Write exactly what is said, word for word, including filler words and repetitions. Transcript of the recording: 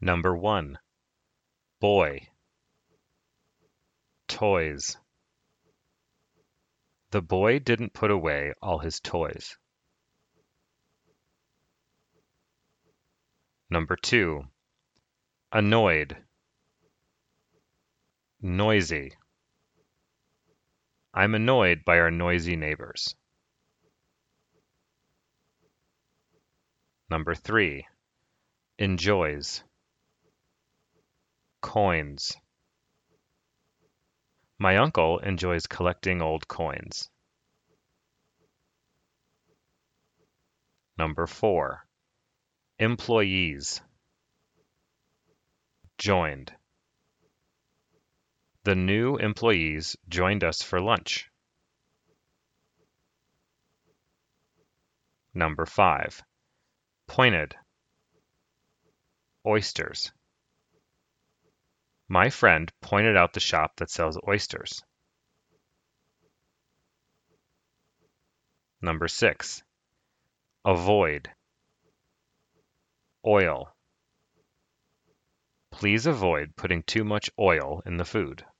Number one, boy, toys. The boy didn't put away all his toys. Number two, annoyed, noisy. I'm annoyed by our noisy neighbors. Number three, enjoys, coins. My uncle enjoys collecting old coins. Number four, employees, joined. The new employees joined us for lunch. Number five, pointed, oysters. My friend pointed out the shop that sells oysters. Number six, avoid, oil. Please avoid putting too much oil in the food.